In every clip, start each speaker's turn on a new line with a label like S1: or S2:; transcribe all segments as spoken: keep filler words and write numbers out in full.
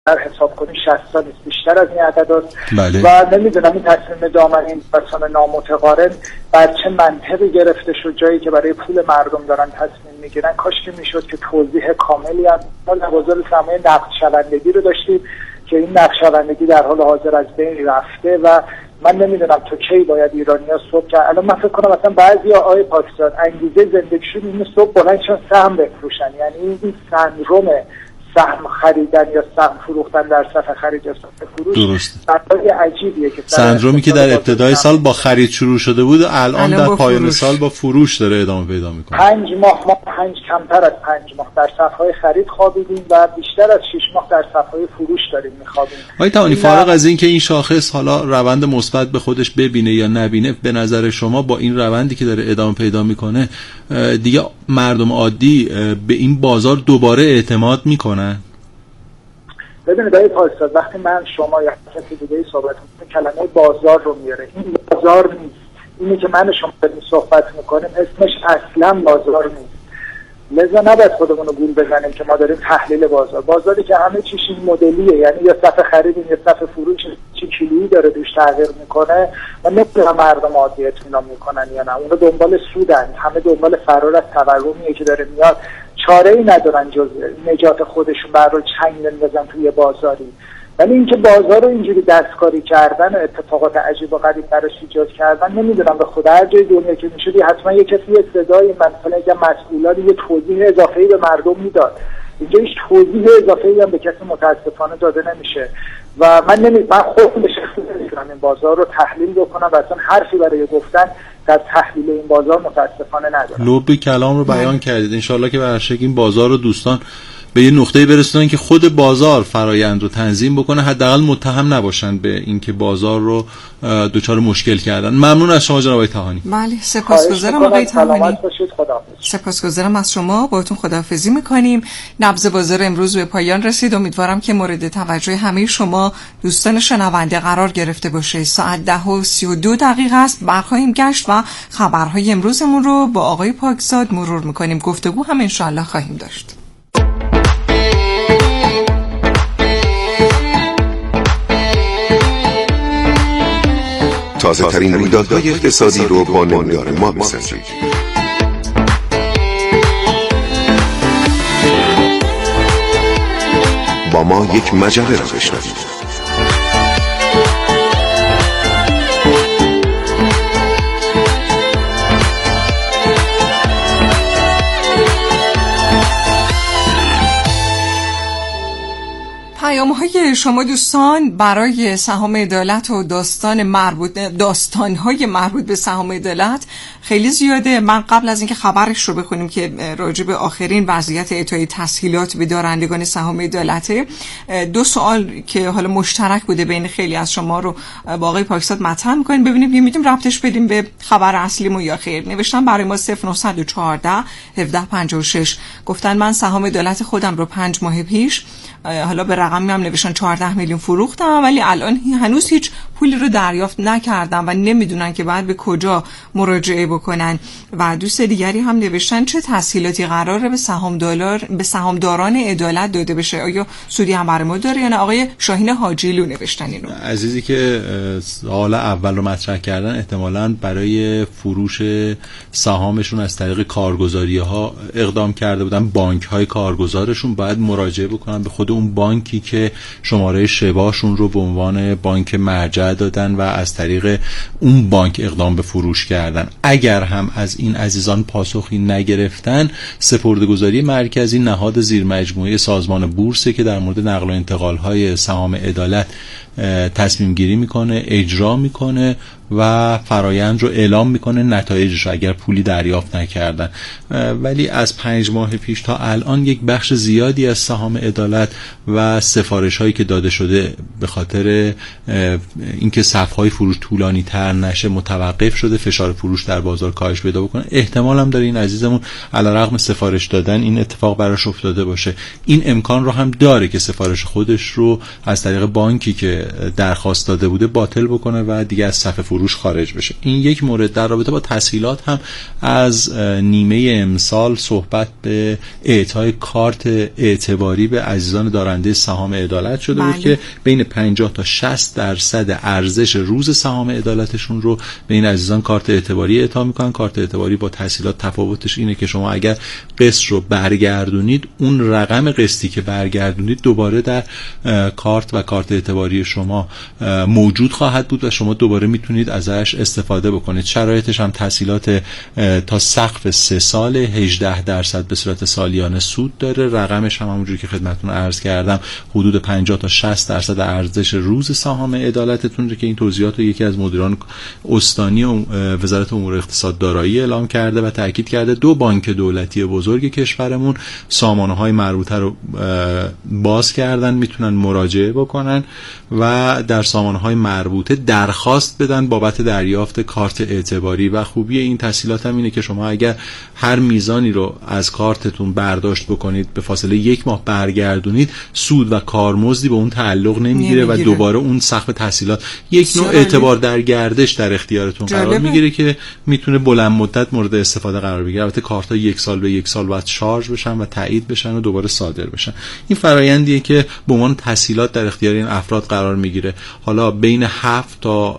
S1: در حساب کنیم شصت سال است، بیشتر از این عدد است.
S2: بله.
S1: و نمیدونم این تصمیم دامن این بسان نامتقارن بر چه منطقی گرفته شد، جایی که برای پول مردم دارن تصمیم میگیرن. کاش که میشد که توضیح کاملی هم ما در بازار سرمایه نقد شوندگی رو داشتیم که این نقد شوندگی در حال حاضر از بین رفته و من نمیدونم تو کی باید ایرانی‌ها صبح که الان من فکر کنم مثلا بعضی آقای پاکستان انگیزه زندگیشون اینه صبح بلندشون سهم بفروشن، یعنی این سندروم سهم خریدن یا سهم فروختن در صف خرید یا صف فروش
S2: درست
S1: بحث عجیبیه که
S2: سندرومی که در ابتدای سال با خرید شروع شده بود الان در پایان سال با فروش داره ادامه پیدا میکنه.
S1: پنج ماه ما پنج کمتر از پنج ماه در صف‌های خرید خوابیدیم و بیشتر از شش ماه در صف‌های فروش داریم میخوابیم.
S2: آقای توانی فارغ از این که این شاخص حالا روند مثبت به خودش ببینه یا نبینه، به نظر شما با این روندی که داره ادامه پیدا میکنه دیگه مردم عادی به این بازار دوباره اعتماد میکنن؟
S1: ببینید آقای پاکستان، وقتی من شما یا کسی دیگه صحبت میکنه کلمه بازار رو میاره، این بازار نیست. اینی که من شما داریم صحبت میکنیم اسمش اصلا بازار نیست. لذا نباید خودمون رو گول بزنیم که ما داریم تحلیل بازار. بازاری که همه چیش این مدلیه، یعنی یا صف خریدیم یا صف فروش چی کیلویی داره دوش تغییر میکنه و نمیدونم مردم عادی اطمینان میکنن یا نه. اونا دنبال سودن، همه دنبال فرار از تورمیه که داره میاد، چاره ای ندارن جز نجات خودشون بر رو چنگ نندازن توی بازاری. ولی اینکه بازار رو اینجوری دستکاری کردن و اتفاقات عجیب و غریب براش ایجاد کردن، نمیدونم به خدا هر جای دنیا که میشدی حتما یه کسی یه صدای مثلا یه مسئولان یه توضیح اضافه‌ای به مردم میداد. اینجا هیچ توضیح اضافه‌ای هم به کسی متاسفانه داده نمیشه و من نمی من خودم به شخصه نمیتونم این بازار رو تحلیل بکنم و اصلا حرفی برای گفتن در تحلیل این بازار متاسفانه ندارم.
S2: لب کلام رو بیان کردید. انشالله که برشک این بازار رو دوستان به یه نقطه‌ای برسونن که خود بازار فرایند رو تنظیم بکنه، حداقل متهم نباشن به اینکه بازار رو دچار مشکل کردن. ممنون از شما جناب آقای طحانی.
S3: بله سپاسگزارم آقای طحانی. سپاسگزارم از شما. باهاتون خداحافظی می‌کنیم. نبض بازار امروز به پایان رسید. امیدوارم که مورد توجه همه شما دوستان شنونده قرار گرفته باشه. ساعت ده و سی و دو دقیقه است. برخواهیم گشت و خبرهای امروزمون رو با آقای پاکزاد مرور می‌کنیم. گفتگو هم ان شاءالله خواهیم داشت.
S4: تازه ترین رویدادهای اقتصادی رو با نمودار ما بسنجید. با ما یک مجله را بشنوید.
S3: پیام‌های شما دوستان برای سهام عدالت و داستان مربوط داستان‌های مربوط به سهام عدالت خیلی زیاده. من قبل از اینکه خبرش رو بخونیم که راجع به آخرین وضعیت اعطای تسهیلات به دارندگان سهام عدالت، دو سوال که حالا مشترک بوده بین خیلی از شما رو با آقای پاکزاد مطرح می‌کنیم، ببینیم یه می‌تونیم ربطش بدیم به خبر اصلیمون یا خیر. نوشتن برای ما صفر نه یک چهار هفده پنجاه و شش. گفتن من سهام عدالت خودم رو پنج ماه پیش حالا به رقمی هم نوشتن چهارده میلیون فروختم، ولی الان هنوز هیچ پولی رو دریافت نکردم و نمیدونن که بعد به کجا مراجعه بکنن. و دوست دیگری هم نوشتن چه تسهیلاتی قراره به سهام دلار به سهامداران عدالت داده بشه، آیا سودی هم برای ما داره یا نه؟ آقای شاهین حاجیلو نوشتن اینو.
S2: عزیزی که سوال اول رو مطرح کردن احتمالاً برای فروش سهامشون از طریق کارگزاری‌ها اقدام کرده بودن. بانک‌های کارگزارشون باید مراجعه بکنن به خود اون بانکی که شماره شباشون رو به عنوان بانک مرجع دادن و از طریق اون بانک اقدام به فروش کردن. اگر هم از این عزیزان پاسخی نگرفتن، سپرده‌گذاری مرکزی نهاد زیر مجموعه سازمان بورس که در مورد نقل و انتقال‌های سهام عدالت تصمیم گیری میکنه، اجرا میکنه و فرایند رو اعلام میکنه، نتایجش رو اگر پولی دریافت نکردن. ولی از پنج ماه پیش تا الان یک بخش زیادی از سهام عدالت و سفارش هایی که داده شده به خاطر اینکه صف‌های فروش طولانی تر نشه متوقف شده، فشار فروش در بازار کاهش پیدا بکنه. احتمال هم داره این عزیزمون علیرغم سفارش دادن این اتفاق براش افتاده باشه. این امکان رو هم داره که سفارش خودش رو از طریق بانکی که که درخواست داده بوده باطل بکنه و دیگه از صف فروش خارج بشه. این یک مورد. در رابطه با تسهیلات هم از نیمه امسال صحبت به اعطای کارت اعتباری به عزیزان دارنده سهام عدالت شده بود که بین پنجاه تا شصت درصد ارزش روز سهام عدالتشون رو به این عزیزان کارت اعتباری اعطا میکنن. کارت اعتباری با تسهیلات تفاوتش اینه که شما اگر قسط رو برگردونید، اون رقم قسطی که برگردونید دوباره در کارت و کارت اعتباری شما موجود خواهد بود و شما دوباره میتونید ازش استفاده بکنید. شرایطش هم تسهیلات تا سقف سه سال هجده درصد به صورت سالیانه سود داره. رقمش هم همونجوری که خدمتتون عرض کردم حدود پنجاه تا شصت درصد ارزش روز سهام عدالتتون رو که این توضیحات رو یکی از مدیران استانی و وزارت امور اقتصاد دارایی اعلام کرده و تاکید کرده. دو بانک دولتی بزرگ کشورمون سامانه‌های مربوطه رو باز کردن، میتونن مراجعه بکنن و در سامانه‌های مربوطه درخواست بدن بابت دریافت کارت اعتباری. و خوبی این تسهیلات هم اینه که شما اگر هر میزانی رو از کارتتون برداشت بکنید به فاصله یک ماه برگردونید، سود و کارمزدی به اون تعلق نمیگیره و دوباره اون سقف تسهیلات یک نوع اعتبار در گردش در اختیارتون جالبه. قرار میگیره که میتونه بلند مدت مورد استفاده قرار بگیره. البته کارت‌ها یک سال به یک سال بعد شارژ بشن و تایید بشن و دوباره صادر بشن. این فرآیندیه که به عنوان تسهیلات در اختیار این افراد قرار میگیره. حالا بین هفت تا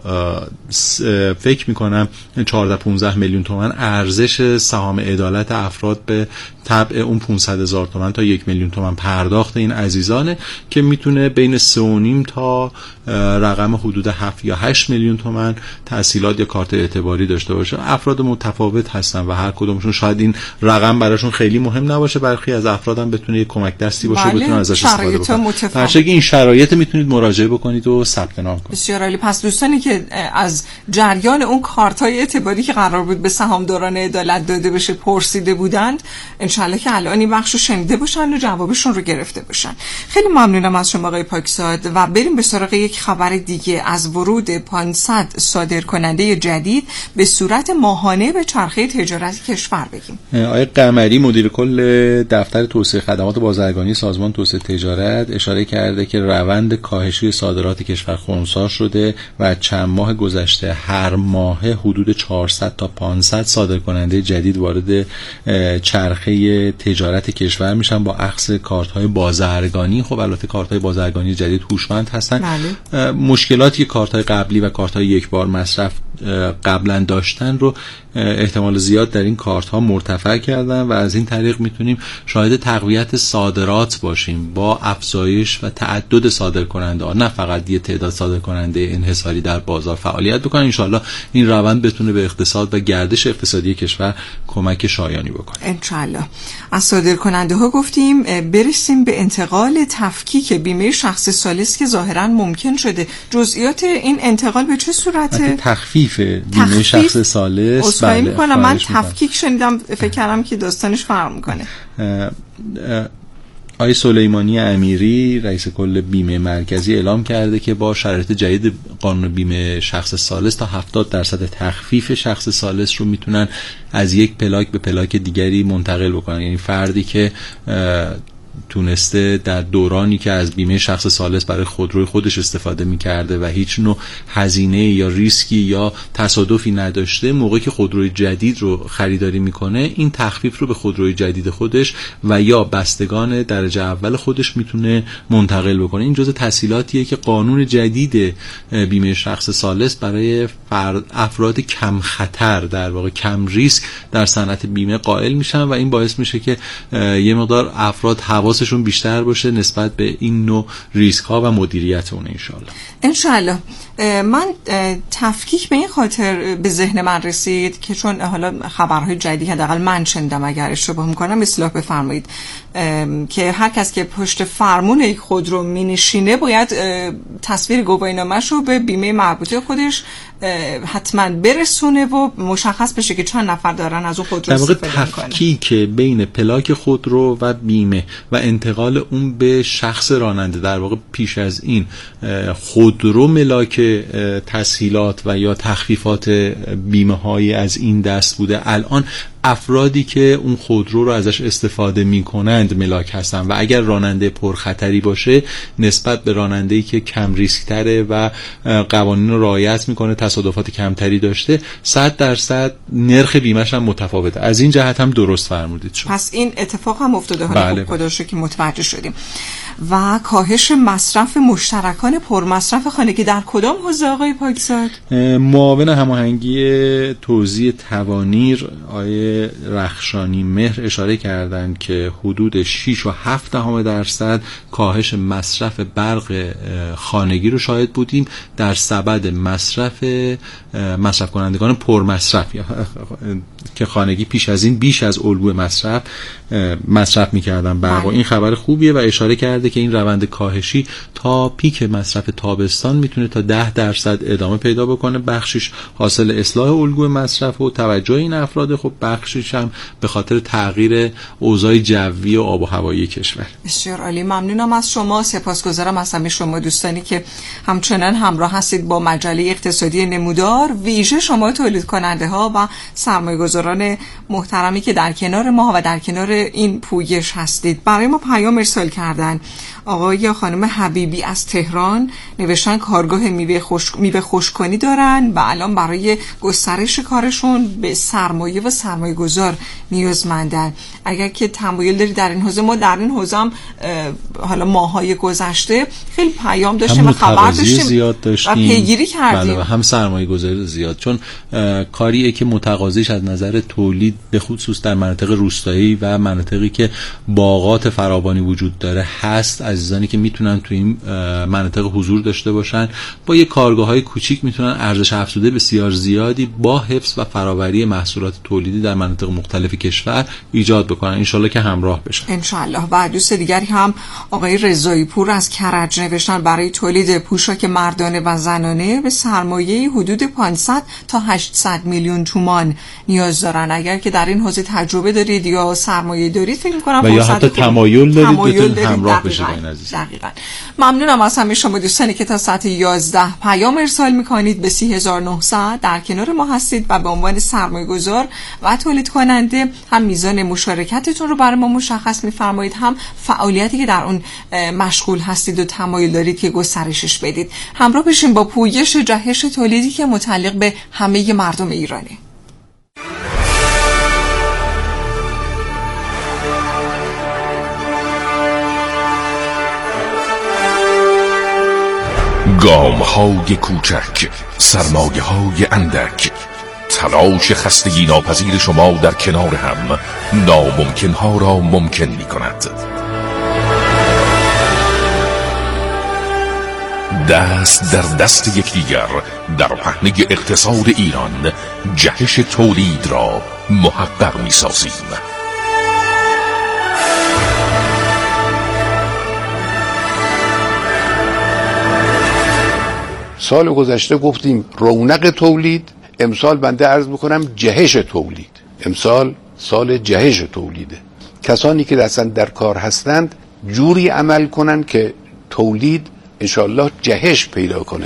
S2: فکر میکنم چهارده پانزده میلیون تومان ارزش سهام عدالت افراد به تبع اون پانصد هزار تومان تا یک میلیون تومان پرداخت این عزیزانه که میتونه بین سه و نیم تا رقم حدود هفت یا هشت میلیون تومان تسهیلات یا کارت اعتباری داشته باشه. افراد متفاوت هستن و هر کدومشون شاید این رقم براشون خیلی مهم نباشه، برخی از افرادم بتونه یک کمک دستی باشه بله. بتونه ازش استفاده بکنن. در شکل این شرایط میتونید مراجعه بکنید و ثبت نام کنید.
S3: بسیار عالی. پس دوستانی که از جریان اون کارت‌های اعتباری که قرار بود به سهامداران عدالت داده بشه پرسیده بودند، انشالله که الان این بخشو شنیده باشن و جوابشون رو گرفته باشن. خیلی ممنونم از شما آقای پاکزاد و بریم به سراغ یک خبر دیگه از ورود پانصد صادرکننده جدید به صورت ماهانه به چرخه تجارت کشور بگیم.
S2: آقای قمری مدیر کل دفتر توسعه خدمات بازرگانی سازمان توسعه تجارت اشاره کرده که روند کاهشی صادرات کشور خنثی شده و چند ماه گذشته هر ماه حدود چهارصد تا پانصد صادرکننده جدید وارد چرخه تجارت کشور میشن با اخذ کارت‌های بازرگانی. خب البته کارت‌های بازرگانی جدید هوشمند هستن. بله. مشکلاتی که کارت‌های قبلی و کارت‌های یک بار مصرف قبلا داشتن رو احتمال زیاد در این کارت ها مرتفع کردن و از این طریق میتونیم شاهد تقویت صادرات باشیم با افزایش و تعدد صادرکننده ها، نه فقط یه تعداد صادرکننده انحصاری در بازار فعالیت بکنن. انشالله این روند بتونه به اقتصاد و گردش اقتصادی کشور کمک شایانی بکنه.
S3: انشالله. از صادرکننده ها گفتیم، برسیم به انتقال تفکیک بیمه شخص ثالث که ظاهرا ممکن شده. جزئیات این انتقال به چه صورته؟
S2: تخفیف بیمه شخص ثالث.
S3: بله میکنم. من تفکیک شنیدم، فکر کردم که داستانش فرق میکنه.
S2: آقای سلیمانی امیری رئیس کل بیمه مرکزی اعلام کرده که با شرایط جدید قانون بیمه شخص ثالث تا هفتاد درصد تخفیف شخص ثالث رو میتونن از یک پلاک به پلاک دیگری منتقل بکنن. یعنی فردی که تونسته در دورانی که از بیمه شخص ثالث برای خودروی خودش استفاده می‌کرده و هیچ نوع هزینه یا ریسکی یا تصادفی نداشته، موقعی که خودروی جدید رو خریداری میکنه این تخفیف رو به خودروی جدید خودش و یا بستگان درجه اول خودش میتونه منتقل بکنه. این جزء تسهیلاتیه که قانون جدید بیمه شخص ثالث برای فرد افراد کم خطر، در واقع کم ریسک در صنعت بیمه قائل میشن و این باعث میشه که یه مقدار افراد حواسشون بیشتر باشه نسبت به این نوع ریسک ها و مدیریت اون. انشالله
S3: انشالله. من تفکیک به این خاطر به ذهن من رسید که چون حالا خبرهای جدیدی حداقل من شنیدم، اگر اشتباه میکنم اصلاح بفرمایید، که هر کس که پشت فرمون یک خودرو مینشینه باید تصویر گواهینامه‌ش رو به بیمه مربوطه خودش حتما برسونه و مشخص بشه که چند نفر دارن از اون خودرو استفاده میکنن.
S2: تفکیک بین پلاک خودرو و بیمه و انتقال اون به شخص راننده، در واقع پیش از این خودرو ملاک تسهیلات و یا تخفیفات بیمه های از این دست بوده، الان افرادی که اون خودرو رو ازش استفاده میکنند ملاک هستن و اگر راننده پرخطری باشه نسبت به راننده‌ای که کم ریسک تره و قوانین رو رعایت میکنه، تصادفات کمتری داشته، صد درصد نرخ بیمه‌ش هم متفاوته. از این جهت هم درست فرمودید شما.
S3: پس این اتفاق هم افتاده. حالا
S2: بله.
S3: خب خدا شکر که متوجه شدیم. و کاهش مصرف مشترکان پرمصرف خانگی در کدام حوزه آقای پاکزاد؟
S2: معاون هماهنگی توزیع توانیر آقای رخشانی مهر اشاره کردند که حدود شش و هفت دهم درصد کاهش مصرف برق خانگی رو شاهد بودیم در سبد مصرف مصرف کنندگان پرمصرف که خانگی پیش از این بیش از الگوی مصرف مصرف می‌کردن برق. این خبر خوبیه و اشاره کرده که این روند کاهشی تا پیک مصرف تابستان میتونه تا ده درصد ادامه پیدا بکنه. بخشش حاصل اصلاح الگوی مصرف و توجه این افراد، خب بخشش هم به خاطر تغییر اوضاع جوی و آب و هوایی کشور.
S3: بسیار عالی، ممنونم از شما، سپاسگزارم از همه شما دوستانی که همچنان همراه هستید با مجله اقتصادی نمودار، ویژه شما تولید کننده ها و سرمایه‌گذاران محترمی که در کنار ما و در کنار این پویش هستید. برای ما پیام ارسال کردن آقای یا خانم حبیبی از تهران، نوشتن کارگاه میوه خشک میوه خشک‌کنی دارن و الان برای گسترش کارشون به سرمایه و سرمایه گذار نیازمندن. اگر که تمایل داری در این حوزه، ما در این حوزه هم حالا ماهای گذشته خیلی پیام داشتیم و خبر داشتیم
S2: زیاد داشتیم
S3: و پیگیری کردیم.
S2: بله، هم سرمایه گذاری زیاد، چون کاریه که متقاضیش از نظر تولید به خصوص در مناطق روستایی و مناطقی که باغات فراوانی وجود داره هست. عزیزانی که میتونن تو این مناطق حضور داشته باشن با یه کارگاه‌های کوچیک میتونن ارزش افزوده بسیار زیادی با حفظ و فراوری محصولات تولیدی در مناطق مختلف کشور ایجاد بکنن. انشالله که همراه بشن. انشالله.
S3: و دوست دیگری هم آقای رضایی پور از کرج نوشتن برای تولید پوشاک مردانه و زنانه به سرمایه حدود پانصد تا هشتصد میلیون تومان نیاز دارن. اگر که در این حوزه تجربه دارید یا سرمایه دارید، فکر می‌کنم
S2: و یا حتی تمایل دارید بتونید همراه بشید.
S3: دقیقاً. ممنونم از همه شما دوستانی که تا ساعت یازده پیام ارسال میکنید به سی هزار و نهصد در کنار ما هستید و به عنوان سرمایه‌گذار و تولید کننده هم میزان مشارکتتون رو برای ما مشخص میفرمایید، هم فعالیتی که در اون مشغول هستید و تمایل دارید که گسترشش بدید. همراه بشیم با پویش جهش تولیدی که متعلق به همه مردم ایرانه.
S5: گام های کوچک، سرمایه های اندک، تلاش خستگی ناپذیر شما در کنار هم ناممکن ها را ممکن می کند. دست در دست یکدیگر در پهنه اقتصاد ایران جهش تولید را محقق می سازیم.
S6: سال گذشته گفتیم رونق تولید، امسال بنده عرض میکنم جهش تولید. امسال سال جهش تولیده. کسانی که اصلا در کار هستند جوری عمل کنن که تولید انشالله جهش پیدا کنه.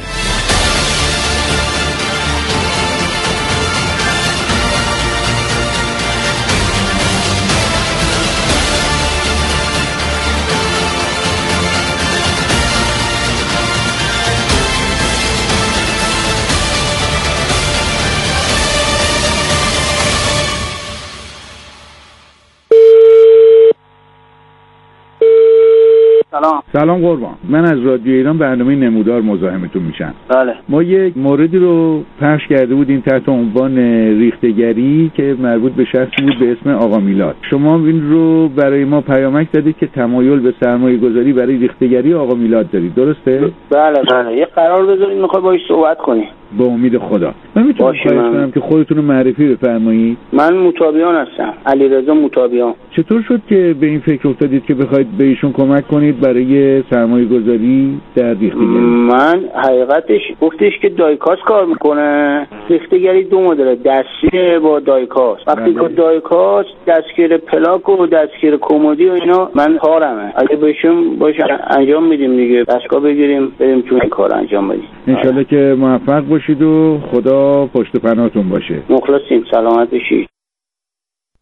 S7: سلام.
S8: سلام قربان، من از رادیو ایران برنامه نمودار مزاحمتون میشم.
S7: بله.
S8: ما یک موردی رو پخش کرده بودیم تحت عنوان ریختگری که مربوط به شخصی بود به اسم آقا میلاد. شما این رو برای ما پیامک دادید که تمایل به سرمایه گذاری برای ریختگری آقا میلاد دارید، درسته؟
S7: بله بله. یه قرار بذارید میخوای باهاش صحبت کنی.
S8: با امید خدا. من میتونم خواهش کنم که خودتون رو معرفی بفرمایید؟
S7: من موتابیان هستم، علیرضا موتابیان.
S8: چطور شد که به این فکر افتادید که بخواید به ایشون کمک کنید برای سرمایه گذاری در ریختگری؟
S7: من حقیقتش گفتش که دایکاس کار میکنه. ریختگری دو مدل، دستی با دایکاس. وقتی که دایکاس دستگیر پلاک و دستگیر کمدی و اینا من کارمه. اگه بهشون باشه انجام میدیم دیگه، دستگاه بگیریم بریم تو این کار انجام بدیم.
S8: ان شاءالله که موفق باشید و خدا پشت پناهتون باشه.
S7: مخلصیم، سلامت باشید.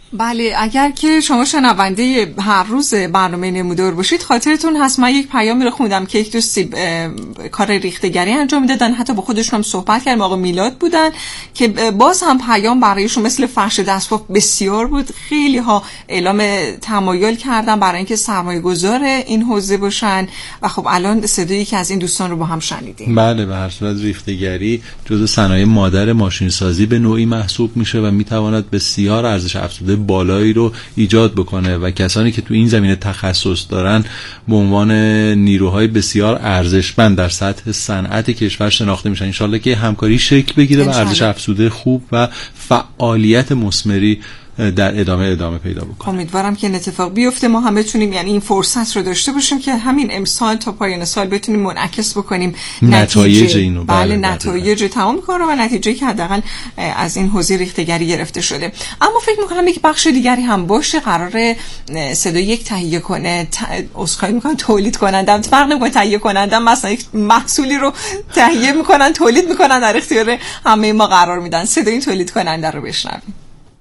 S3: بله، اگر که شما شنونده هر روز برنامه نمودار باشید خاطرتون هست من یک پیامی رو خوندم که یک دوستی کار ریختگری انجام میدادن، حتی با خودشون هم صحبت کردم، آقا میلاد بودن که باز هم پیام برایشون مثل فرش دستباف بسیار بود. خیلی ها اعلام تمایل کردن برای اینکه سرمایه گذار این حوزه باشن و خب الان صدایی که از این دوستان رو با هم شنیدیم.
S2: بله، به هر صورت ریختگری جزو صنایع مادر ماشین سازی به نوعی محسوب میشه و میتواند بسیار ارزش افزوده بالایی رو ایجاد بکنه و کسانی که تو این زمینه تخصص دارن به عنوان نیروهای بسیار ارزشمند در سطح صنعت کشور شناخته میشن. انشالله که همکاری شکل بگیره و ارزش افزوده خوب و فعالیت مثمری در ادامه ادامه پیدا بکنه.
S3: امیدوارم که این اتفاق بیفته، ما هم بتونیم یعنی این فرصت رو داشته باشیم که همین امسال تا پایان سال بتونیم منعکس بکنیم
S2: نتایج اینو.
S3: بله, بله نتایج تمام کار و نتیجه که حداقل از این حوزه ریختگری گرفته شده. اما فکر می‌کنم یک بخش دیگری هم باشه، قراره صدای یک تهیه کنه اسخای می‌کنن تولید کننده، فرق نمی‌کنه تهیه کننده مثلا یک محصولی رو تهیه می‌کنن تولید می‌کنن در اختیار همه ما قرار میدن. صدای این تولید کننده رو بشنویم.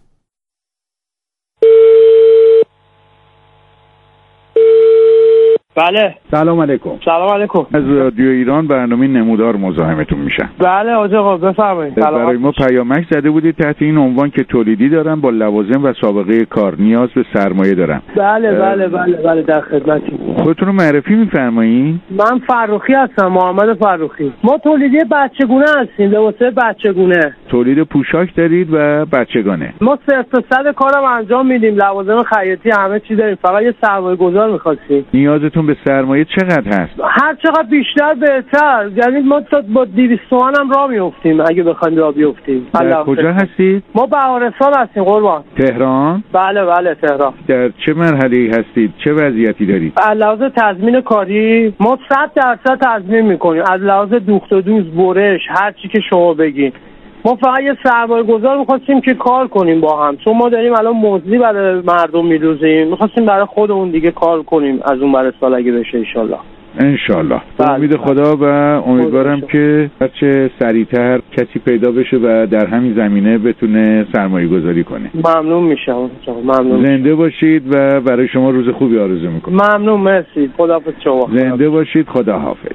S9: بله.
S8: سلام علیکم.
S9: سلام علیکم.
S8: از رادیو ایران برنامه نمودار مزاحمتون میشم.
S9: بله حاج آقا بفرمایید.
S8: برای ما پیامک زده بودید تحت این عنوان که تولیدی دارم با لوازم و سابقه کار، نیاز به سرمایه دارم.
S9: بله بله بله بله در خدمتیم.
S8: خودتون رو معرفی می‌فرمایید؟
S9: من فرخی هستم، محمد فرخی. ما تولیدی بچگونه هستیم، لباسه بچگونه.
S8: تولید پوشاک دارید و بچگانه.
S9: ما صفر تا صد کارم انجام میدیم، لوازم خیاطی همه چی داریم، فقط یه سرمایه‌گذار می‌خواستیم.
S8: نیازتون به سرمایه چقدر هست؟
S9: هر چقدر بیشتر بهتر، یعنی ما تا با دویست تومن هم راه میافتیم اگه بخوایم راه بیافتیم.
S8: در کجا هستید؟
S9: ما بهارستان هستیم قربان.
S8: تهران؟
S9: بله بله تهران.
S8: در چه مرحله‌ای هستید؟ چه وضعیتی دارید؟
S9: از لحاظ تضمین کاری ما صد درصد تضمین میکنیم، از لحاظ دوخت و دوز، برش، هر چی که شما بگید. ما فقط یه سرمایه گذار میخواستیم که کار کنیم با هم، چون ما داریم الان موزلی برای مردم میدوزیم، میخواستیم برای خودمون دیگه کار کنیم از اون برای سال اگه بشه انشالله.
S8: انشالله. به امید خدا و امیدوارم که هرچه سریعتر کسی پیدا بشه و در همین زمینه بتونه سرمایه گذاری کنه.
S9: ممنون میشم. ممنون.
S8: زنده باشید و برای شما روز خوبی آرزو میکنم.
S9: ممنون، مرسی. خداحافظ شما.
S8: زنده باشید. خداحافظ.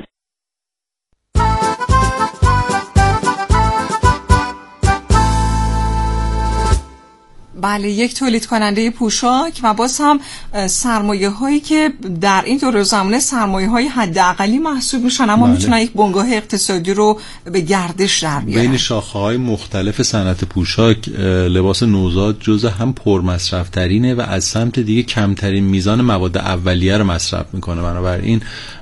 S3: بله، یک تولید کننده پوشاک و باز هم سرمایه هایی که در این دور زمانه سرمایه های حداقلی محسوب میشن اما بله. میتونن یک بنگاه اقتصادی رو به گردش در بیارن.
S2: بین شاخه های مختلف صنعت پوشاک لباس نوزاد جزء هم پرمصرف ترینه و از سمت دیگه کمترین میزان مواد اولیه رو مصرف میکنه، بنابراین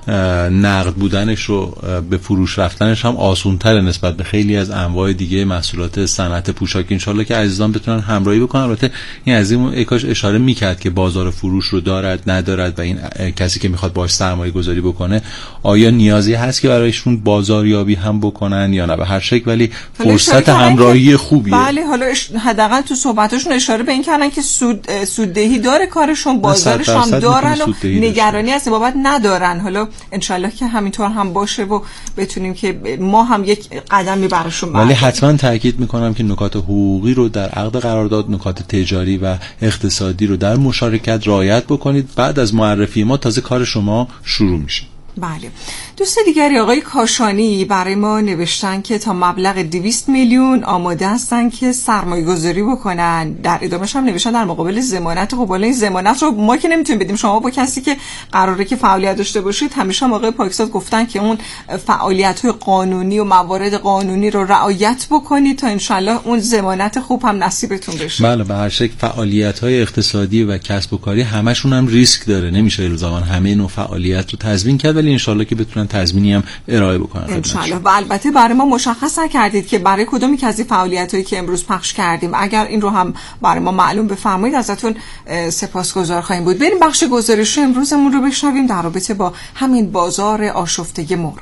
S2: نقد بودنش رو به فروش رفتنش هم آسان‌تره نسبت به خیلی از انواع دیگه محصولات صنعت پوشاک. انشالله که عزیزان بتونن همراهی بکنن. البته این از این اکاش اشاره میکرد که بازار فروش رو دارد ندارد و این کسی که میخواد باهاش سرمایه گذاری بکنه آیا نیازی هست که برایشون بازاریابی هم بکنن یا نه. به هر شکل ولی فرصت همراهی خوبیه.
S3: بله، حالا حداقل تو صحبتاشون اشاره به این کردن که سود سوددهی داره کارشون، بازارش هم دارن و نگرانی از بابت ندارن. حالا انشالله که همینطور هم باشه و بتونیم که ما هم یک قدمی براشون برداریم.
S2: ولی حتما تاکید میکنم که نکات حقوقی رو در عقد قرارداد، نکات تجاری و اقتصادی رو در مشارکت رعایت بکنید. بعد از معرفی ما تازه کار شما شروع میشه.
S3: بله. دوست دیگری آقای کاشانی برای ما نوشتن که تا مبلغ دویست میلیون آماده هستن که سرمایه گذاری بکنن. در ادامهش هم نوشتن در مقابل ضمانت. خب این ضمانت رو ما که نمیتونیم بدیم، شما با کسی که قراره که فعالیت داشته باشید همیشه آقای پاکزاد گفتن که اون فعالیت‌های قانونی و موارد قانونی رو رعایت بکنید تا انشالله اون ضمانت خوب هم نصیبتون بشه.
S2: بله، به هر شکل فعالیت‌های اقتصادی و کسب و کاری همشون هم ریسک داره، نمیشه الزاما همه نوع فعالیت رو تضمین کرد، ولی انشالله که بتونن تضمینی هم ارائه بکنن
S3: انشالله. و البته برای ما مشخص نکردید که برای کدومی که از این فعالیتایی که امروز پخش کردیم، اگر این رو هم برای ما معلوم بفرمایید ازتون سپاسگزار خواهیم بود. بریم بخش گزارش امروزمون رو بشنویم در رابطه با همین بازار آشفته مرغ.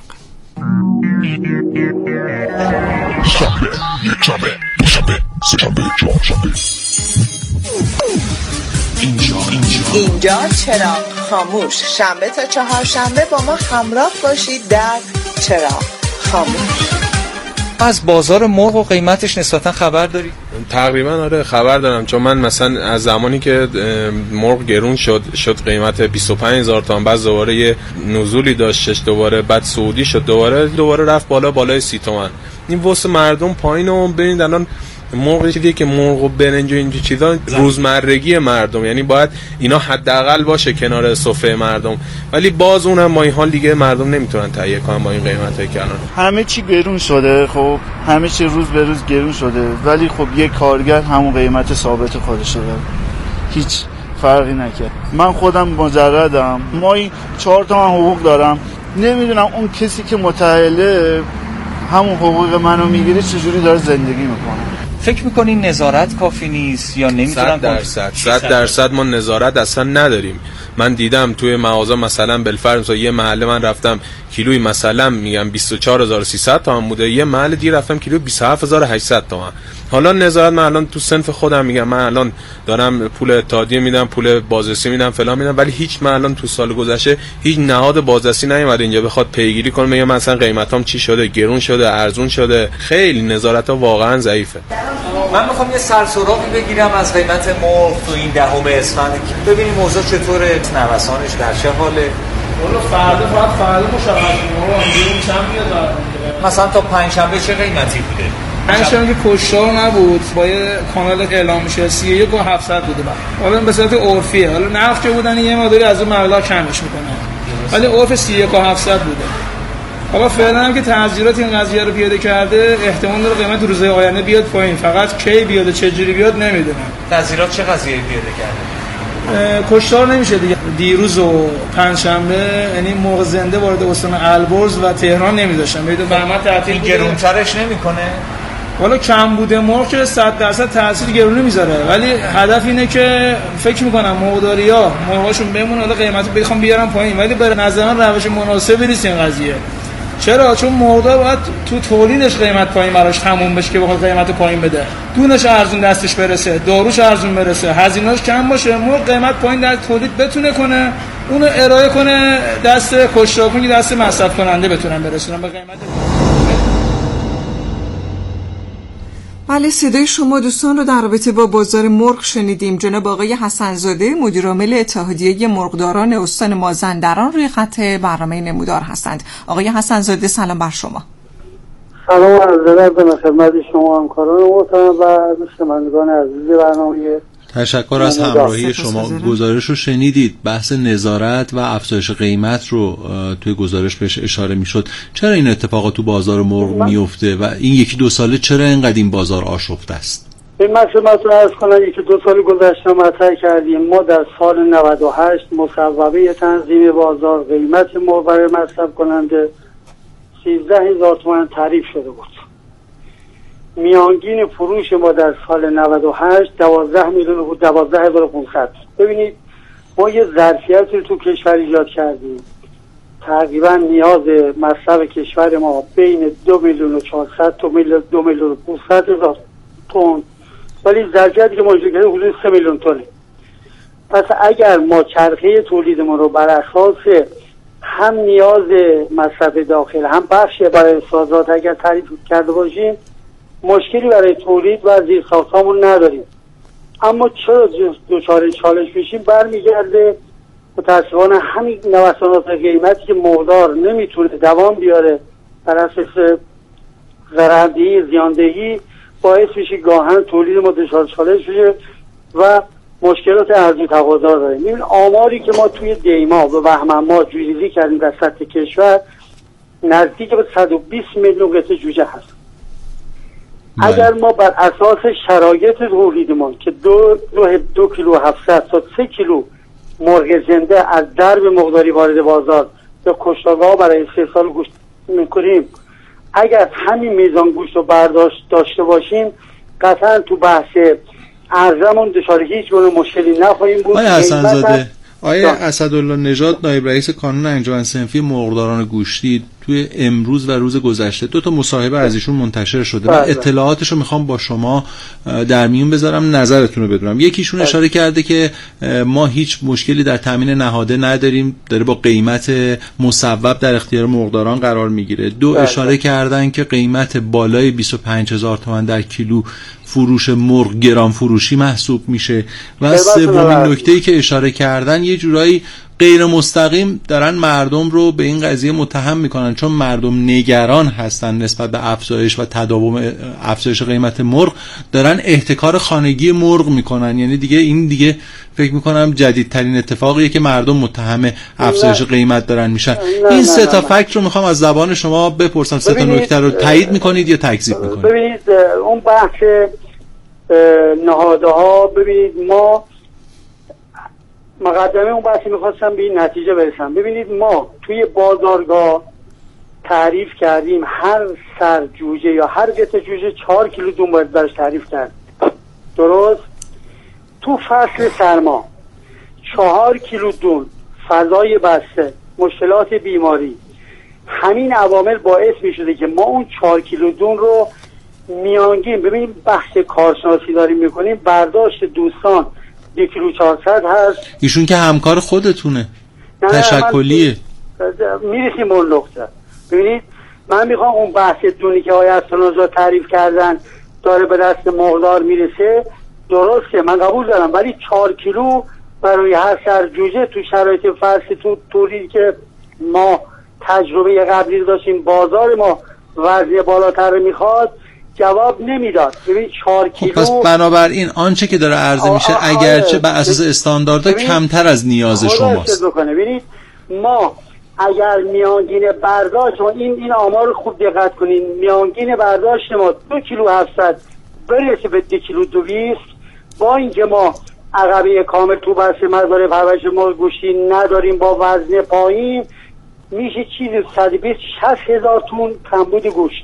S5: شنبه، یکشنبه، دوشنبه، سه‌شنبه، چهارشنبه. اینجا اینجا
S10: اینجا چراغ خاموش، شنبه تا چهارشنبه با ما همراه باشید در چراغ خاموش.
S11: از بازار مرغ و قیمتش نسبتا خبر داری؟
S12: تقریبا آره خبر دارم، چون من مثلا از زمانی که مرغ گرون شد شد قیمت بیست و پنج هزار تومان، بعد دوباره یه نزولی داشتش، دوباره بعد سعودی شد، دوباره دوباره رفت بالا بالای سی تومان. این واسه مردم پایینو ببینید الان مرغ چیزی که مرغ و برنج و این چیزا روزمرگی مردم، یعنی باید اینا حداقل باشه کنار سفره مردم، ولی باز اونم با این حال دیگه مردم نمیتونن تهیه کنن با این قیمتایی که الان
S13: همه چی گرون شده. خب همه چی روز به روز گرون شده، ولی خب یک کارگر همون قیمت ثابت خودش داره، هیچ فرقی نکرد. من خودم مجردم، ما این چهار تا من حقوق دارم، نمیدونم اون کسی که متأهله همون حقوق منو میگیره چجوری داره زندگی میکنه.
S11: فکر میکنین نظارت کافی نیست یا نمیتونن؟
S12: صد درصد صد درصد ما نظارت اصلا نداریم. من دیدم توی مغازه مثلا بالفرض یه محله من رفتم کیلویی مثلا میگم بیست و چهار هزار و سیصد تومان بوده، یه محله دیگه رفتم کیلو بیست و هفت هزار و هشتصد تومان. حالا نظارت من الان تو صنف خودم میگم من الان دارم پول اتحادیه میدم، پول بازرسی میدم، فلان میدم، ولی هیچ من الان تو سال گذشته هیچ نهاد بازرسی نیومد اینجا بخواد پیگیری کنه میگم مثلا قیمتام چی شده، گرون شده، ارزون شده. خیلی نظارت‌ها واقعا ضعیفه.
S11: من میخوام یه سرسراغی بگیرم از قیمت مرغ تو این دهم اسفند، ببینیم موضوع چطوره، نوسانش در چه حاله.
S14: والا فردا فقط فردا مشخص میشه اونجوری چند میاد.
S11: مثلا تا پنجشنبه چه قیمتی بوده؟
S14: پنجشنبه که کشتار نبود، با یه کانال اعلام میشه سی و یک و هفتصد بوده. حالا به صورت عرفیه، حالا نفت که بودن یه مقداری از اون مبلغ کمش میکنن، ولی عرف سی و یک و هفتصد بوده. آقا فعلا هم که تعذیرات این قضیه رو پیاده کرده، احتمال داره قیمت روزهای آینده بیاد پایین، فقط کی بیاد و چه جوری بیاد نمیدونم.
S11: تعذیرات چه قضیه پیاده کرده؟
S14: کشتار نمیشه دیگه. دیروز و پنجشنبه یعنی مرغ زنده وارد استان البرز و تهران نمیذاشتن، میدون برنامه تعطیل بوده.
S11: گرونترش نمیکنه؟
S14: والا کم بوده مرغ که صد درصد تاثیر گرونی میذاره، ولی هدف اینه که فکر میکنم مرغداریا مرغاشون بمونه، حالا قیمتو بخوام بیارن پایین، ولی به نظر من روش مناسبی نیست این قضیه. چرا؟ چون مرغدار باید تو تولیدش قیمت پایین براش تموم بشه که بخواد قیمت پایین بده، دونش ارزون دستش برسه، داروش ارزون برسه، هزینه‌اش کم باشه، مرغ قیمت پایین در تولید بتونه کنه، اونو ارائه کنه دست کشتارکن، دست مصرف کننده بتونن برسونن به قیمت.
S3: بله، صدای شما دوستان رو در رابطه با بازار مرغ شنیدیم. جناب آقای حسن‌زاده مدیر عامل اتحادیه مرغداران استان مازندران روی خط برنامه نمودار هستند. آقای حسن‌زاده سلام بر شما.
S15: سلام عرض ادب خدمت شما همکاران محترم و شنوندگان عزیز برنامه.
S2: تشکر از همراهی شما. گزارش رو شنیدید، بحث نظارت و افزایش قیمت رو توی گزارش بهش اشاره میشد. چرا این اتفاقات تو بازار مرغ میفته و این یکی دو ساله چرا اینقدر این بازار آشفته است؟
S15: این مسئله رو عرض کنم، یکی دو سال گذشته مطرح کردیم. ما در سال نود و هشت مصوبه تنظیم بازار قیمت مرغ برای مصرف کننده سیزده هزار تومان تعریف شده بود. میانگین فروش ما در سال نود و هشت دوازده میلیون بود، دوازده هزار و پانصد. ببینید ما یه ظرفیت رو تو کشور ایجاد کردیم، تقریبا نیاز مصرف کشور ما بین دو میلیون و چهارصد تا دو میلیون و پانصد هزار تن، ولی ظرفیتی که ما ایجاد کردیم حدود سه میلیون تنه. پس اگر ما چرخه تولید ما رو بر اساس هم نیاز مصرف داخل هم بخش برای صادرات اگر تعریف کرده باشیم، مشکلی برای تولید و زیرساختمون نداریم. اما چرا دوچار چالش میشیم؟ برمیگرده متاسفانه همین نوسانات قیمتی که مرغدار نمیتونه دوام بیاره بر اساس ضرردهی زیاندهی، باعث میشه گاهن تولید ما دوچار چالش بشه و مشکلات ارزی تقاضا داریم. این آماری که ما توی دیما و بهمن ما جویزی کردیم در سطح کشور نزدیک به صد و بیست میلیون قطعه جوجه هست. اگر ما بر اساس شرایط تولیدمان که دو, دو, دو کیلو هفتصد تا سه کیلو مرغ زنده از درب مقداری وارد بازار به کشتارگاه برای سه سال گوشت میکنیم، اگر همین میزان گوشت رو برداشت داشته باشیم قطعا تو بحث ارزمون دچار هیچ گونه مشکلی نخواهیم بود.
S2: آقای حسن‌زاده، آقای اسدالله نژاد نایب رئیس کانون انجمن صنفی مرغداران گوشتی توی توی امروز و روز گذشته دو تا مصاحبه از ایشون منتشر شده. من اطلاعاتش رو میخوام با شما در میون بذارم، نظرتون رو بدونم. یکیشون اشاره کرده که ما هیچ مشکلی در تامین نهاده نداریم، داره با قیمت مصوب در اختیار مرغداران قرار میگیره. دو بله. اشاره کردن که قیمت بالای بیست و پنج هزار تومان در کیلو فروش مرغ گران فروشی محسوب میشه. و سومین نکته‌ای که اشاره کردن یه جورایی غیر مستقیم دارن مردم رو به این قضیه متهم میکنن، چون مردم نگران هستن نسبت به افزایش و تداوم افزایش قیمت مرغ، دارن احتکار خانگی مرغ میکنن. یعنی دیگه این دیگه فکر میکنم جدیدترین اتفاقیه که مردم متهم افزایش قیمت دارن میشن. این سه تا فکت رو میخوام از زبان شما بپرسم، سه تا نکته رو تایید میکنید یا تکذیب میکنید؟
S15: ببینید اون بحث نهاده ها، ببینید ما مقدمه اون بحثی میخواستم به این نتیجه برسم. ببینید ما توی بازارگاه تعریف کردیم هر سر جوجه یا هر قطعه جوجه چهار کیلو دون باید برش تعریف کرد، درست؟ تو فصل سرما چهار کیلو دون، فضای بسته، مشکلات بیماری، همین عوامل باعث میشده که ما اون چهار کیلو دون رو میانگین، ببینیم بحث کارشناسی داریم میکنیم، برداشت دوستان یک کیلو چهارصد هست.
S2: ایشون که همکار خودتونه، تشکلیه.
S15: میرسیم اون نقطه. ببینید من میخوام اون بحث دونی که آیه استانازا تعریف کردن داره به دست مقدار میرسه، درسته، من قبول دارم، ولی چهار کیلو برای هر سر جوجه تو شرایط فصل، تو طوری که ما تجربه قبلی داشتیم، بازار ما وضع بالاتر میخواد، جواب نمیداد. ببین چهار کیلو.
S2: خب پس بنابراین آنچه که داره عرضه میشه اگرچه بر اساس استانداردها کمتر از نیاز شماست.
S15: ببینید ما اگر میانگین برداشت، این این آمار رو خوب دقت کنین، میانگین برداشت ما دو کیلو هفتصد برسه به دو کیلو دویست، با اینکه ما عقبه کامل تو بحث مزارع پرورش مرغ گوشتی نداریم با وزن پایین، میشه چیزی صد و بیست شصت هزار تن کمبود گوشت.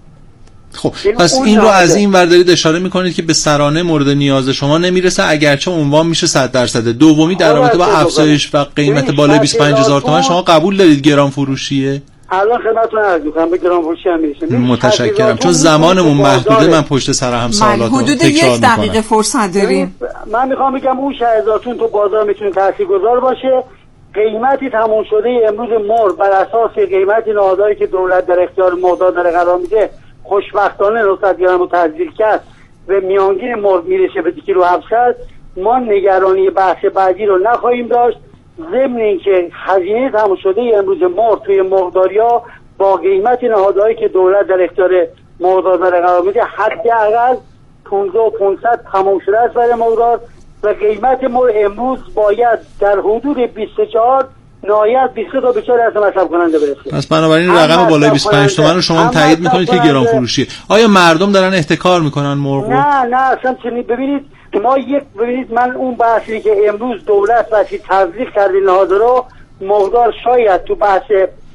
S2: خب پس این رو از این ور دارید اشاره میکنید که به سرانه مورد نیاز شما نمیرسه، اگرچه عنوان میشه صد درصد. دومی در رابطه با افزایش و قیمت بالای بیست و پنج هزار تومان شما قبول دارید گران فروشیه؟
S15: الان خدمتتون عرض می‌کنم به گران فروشی هم میرسه.
S2: متشکرم، چون زمانمون محدوده، من پشت سر هم سوالاتو
S3: حدود یک دقیقه فرصت داریم.
S15: من میخوام بگم اون شصت هزار تومان تو بازار میتونه تاثیرگذار باشه. قیمتی تموم شده امروز مرغ بر اساس قیمت نهادهایی که دولت در اختیار مقدار داره قرار میده، خوشبختانه نهصد گرم رو تنزیل کرد و میانگین مرغ میرسه به دو کیلو هفتصد. ما نگرانی بحث بعدی رو نخواهیم داشت، ضمن اینکه هزینه تموم شده امروز مرغ توی مرغداریا با قیمت نهادهایی که دولت در اختیار مرغدار داره قرار میده حداقل پانزده و پانصد تموم شده است برای مرغدار، و قیمت مرغ امروز باید در حدود بیست و چهار نهایت بیست تا بیست و چهار درصد مصرف کننده برسه.
S2: پس بنابراین رقم بالای بیست و پنج تومن رو شما تایید میکنید که گران فروشیه. آیا مردم دارن احتکار میکنن مرغ؟
S15: نه نه اصلا چنین. ببینید ما یک ببینید من اون بحثی که امروز دولت واسه تبلیغ کرده نهاده رو، مقدار شاید تو بحث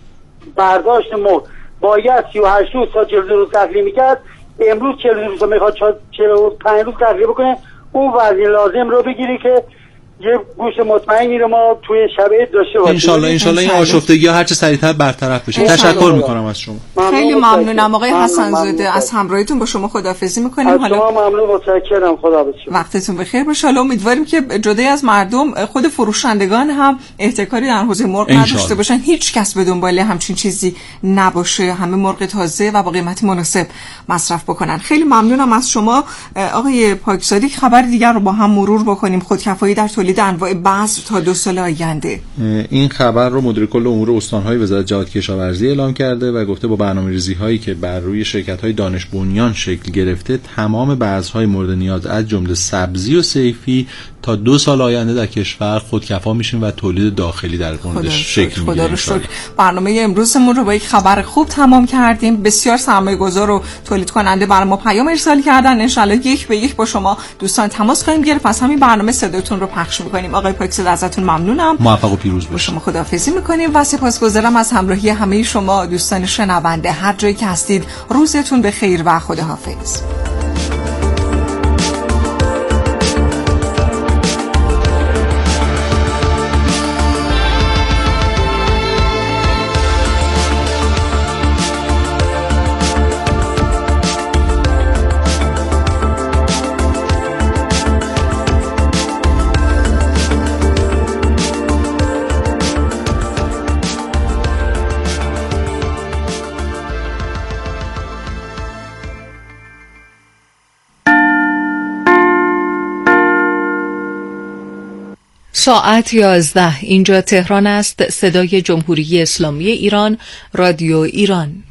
S15: برداشت مرغ باید سی و هشت روز تا چهل روز تخلیه میکرد، امروز چهل روز میخواد چهل و پنج روز تخلیه بکنه. اون وزن لازم رو بگیری که یه گوش مطمئنی رو ما توی شبیه داشته باشیم.
S2: انشالله انشالله این آشفتگی‌ها هر چه سریعتر برطرف بشه. تشکر میکنم از شما.
S3: خیلی ممنونم آقای حسن زاده، از همراهیتون با شما خداحافظی میکنیم.
S15: از شما ممنون، متشکرم، خداحافظ.
S3: وقتتون بخیر باشه. حالا امیدواریم که جدای از مردم، خود فروشندگان هم احتکاری در حوزه مرغ نداشته باشن، هیچ کس به دنبال همچین چیزی نباشه، همه مرغ تازه و با قیمت مناسب مصرف بکنن. خیلی ممنونم از شما آقای پاکزادی. خبر دیگر رو با هم مرور بکنیم، خودکفایی در تولید انواع بذر تا دو سال آینده.
S2: این خبر رو مدیر کل امور استان‌های وزارت جهاد کشاورزی اعلام کرده و گفته با برنامه‌ریزی‌هایی که بر روی شرکت‌های دانش بنیان شکل گرفته، تمام بذرهای مورد نیاز از جمله سبزی و صیفی تا دو سال آینده در کشور خودکفا میشیم و تولید داخلی در موردش شکل میگیره. خدا رو شکر.
S3: برنامه امروزمون رو با یک خبر خوب تمام کردیم. بسیار سرمایه‌گذار و تولید کننده برای ما پیام ارسال کردن. ان شاءالله یک به یک با شما دوستان تماس خواهیم گرفت. پس همین برنامه صداتون رو پخش می‌کنیم. آقای پاکزاده ازتون ممنونم.
S2: موفق و پیروز باشید.
S3: شما خداحافظی می‌کنیم و سپاسگزارم از همراهی همه شما دوستان شنونده. هر جایی که هستید روزتون بخیر و خداحافظ.
S16: ساعت یازده، اینجا تهران است. صدای جمهوری اسلامی ایران، رادیو ایران.